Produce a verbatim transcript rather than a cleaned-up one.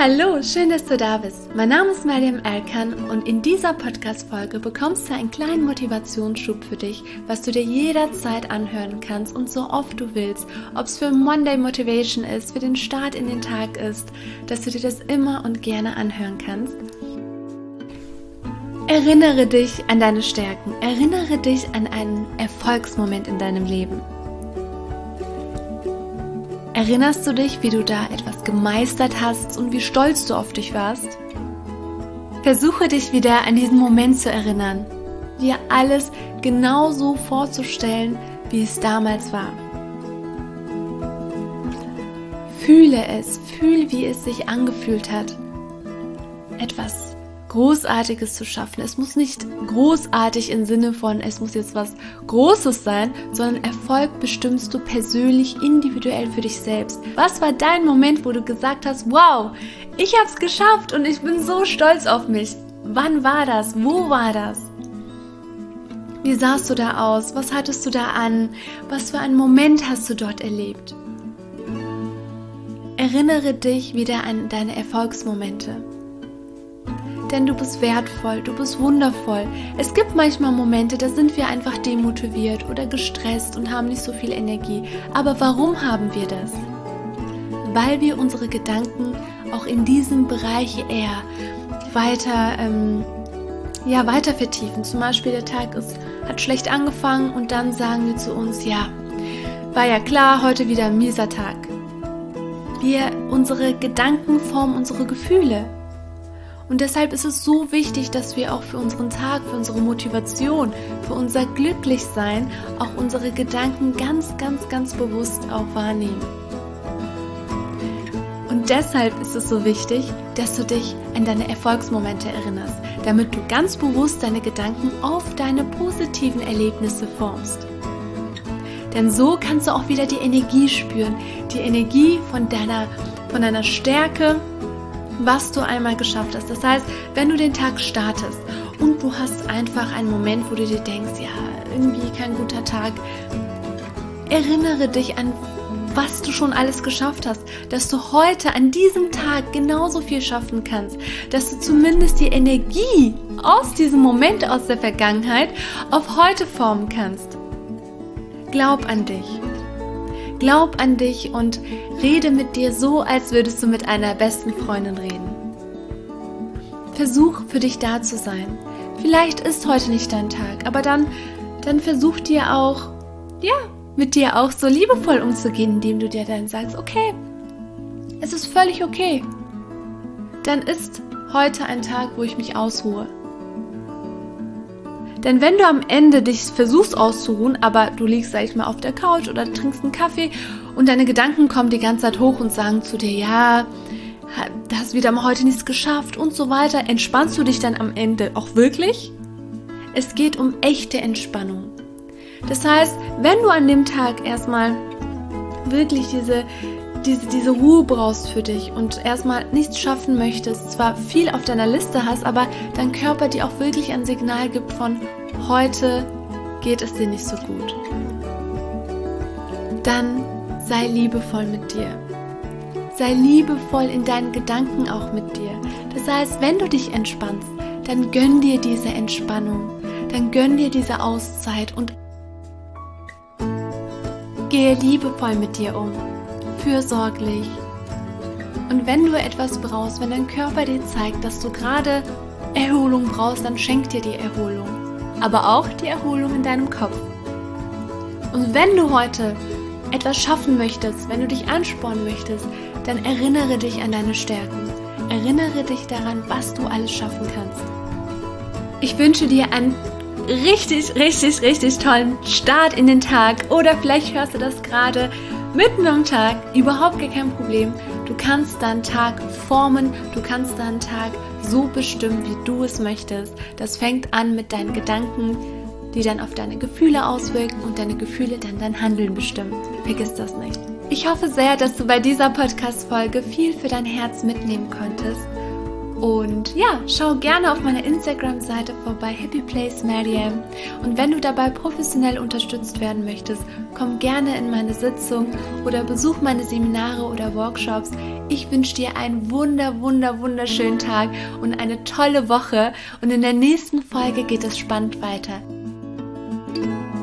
Hallo, schön, dass du da bist. Mein Name ist Mariam Erkan und in dieser Podcast-Folge bekommst du einen kleinen Motivationsschub für dich, was du dir jederzeit anhören kannst und so oft du willst. Ob es für Monday Motivation ist, für den Start in den Tag ist, dass du dir das immer und gerne anhören kannst. Erinnere dich an deine Stärken, erinnere dich an einen Erfolgsmoment in deinem Leben. Erinnerst du dich, wie du da etwas gemeistert hast und wie stolz du auf dich warst? Versuche dich wieder an diesen Moment zu erinnern, dir alles genauso vorzustellen, wie es damals war. Fühle es, fühle, wie es sich angefühlt hat, etwas Großartiges zu schaffen. Es muss nicht großartig im Sinne von, es muss jetzt was Großes sein, sondern Erfolg bestimmst du persönlich, individuell für dich selbst. Was war dein Moment, wo du gesagt hast, wow, ich habe es geschafft und ich bin so stolz auf mich? Wann war das? Wo war das? Wie sahst du da aus? Was hattest du da an? Was für einen Moment hast du dort erlebt? Erinnere dich wieder an deine Erfolgsmomente. Denn du bist wertvoll, du bist wundervoll. Es gibt manchmal Momente, da sind wir einfach demotiviert oder gestresst und haben nicht so viel Energie. Aber warum haben wir das? Weil wir unsere Gedanken auch in diesem Bereich eher weiter, ähm, ja, weiter vertiefen. Zum Beispiel der Tag ist, hat schlecht angefangen und dann sagen wir zu uns, ja, war ja klar, heute wieder ein mieser Tag. Wir, unsere Gedanken formen unsere Gefühle. Und deshalb ist es so wichtig, dass wir auch für unseren Tag, für unsere Motivation, für unser Glücklichsein auch unsere Gedanken ganz, ganz, ganz bewusst auch wahrnehmen. Und deshalb ist es so wichtig, dass du dich an deine Erfolgsmomente erinnerst, damit du ganz bewusst deine Gedanken auf deine positiven Erlebnisse formst. Denn so kannst du auch wieder die Energie spüren, die Energie von deiner, von deiner Stärke, was du einmal geschafft hast. Das heißt, wenn du den Tag startest und du hast einfach einen Moment, wo du dir denkst, ja, irgendwie kein guter Tag, erinnere dich an, was du schon alles geschafft hast, dass du heute an diesem Tag genauso viel schaffen kannst, dass du zumindest die Energie aus diesem Moment aus der Vergangenheit auf heute formen kannst. Glaub an dich. Glaub an dich und rede mit dir so, als würdest du mit einer besten Freundin reden. Versuch für dich da zu sein. Vielleicht ist heute nicht dein Tag, aber dann, dann versuch dir auch, ja, mit dir auch so liebevoll umzugehen, indem du dir dann sagst, okay, es ist völlig okay. Dann ist heute ein Tag, wo ich mich ausruhe. Denn wenn du am Ende dich versuchst auszuruhen, aber du liegst, sag ich mal, auf der Couch oder trinkst einen Kaffee und deine Gedanken kommen die ganze Zeit hoch und sagen zu dir, ja, du hast wieder mal heute nichts geschafft und so weiter, entspannst du dich dann am Ende auch wirklich? Es geht um echte Entspannung. Das heißt, wenn du an dem Tag erstmal wirklich diese Diese, diese Ruhe brauchst für dich und erstmal nichts schaffen möchtest, zwar viel auf deiner Liste hast, aber dein Körper dir auch wirklich ein Signal gibt von heute geht es dir nicht so gut. Dann sei liebevoll mit dir. Sei liebevoll in deinen Gedanken auch mit dir. Das heißt, wenn du dich entspannst, dann gönn dir diese Entspannung, dann gönn dir diese Auszeit und gehe liebevoll mit dir um. Fürsorglich. Und wenn du etwas brauchst, wenn dein Körper dir zeigt, dass du gerade Erholung brauchst, dann schenk dir die Erholung. Aber auch die Erholung in deinem Kopf. Und wenn du heute etwas schaffen möchtest, wenn du dich anspornen möchtest, dann erinnere dich an deine Stärken. Erinnere dich daran, was du alles schaffen kannst. Ich wünsche dir einen richtig, richtig, richtig tollen Start in den Tag. Oder vielleicht hörst du das gerade mitten am Tag, überhaupt gar kein Problem. Du kannst deinen Tag formen, du kannst deinen Tag so bestimmen, wie du es möchtest. Das fängt an mit deinen Gedanken, die dann auf deine Gefühle auswirken und deine Gefühle dann dein Handeln bestimmen. Vergiss das nicht. Ich hoffe sehr, dass du bei dieser Podcast-Folge viel für dein Herz mitnehmen konntest Und ja, schau gerne auf meiner Instagram-Seite vorbei, Happy Place Mariam. Und wenn du dabei professionell unterstützt werden möchtest, komm gerne in meine Sitzung oder besuch meine Seminare oder Workshops. Ich wünsche dir einen wunder, wunder, wunderschönen Tag und eine tolle Woche. Und in der nächsten Folge geht es spannend weiter.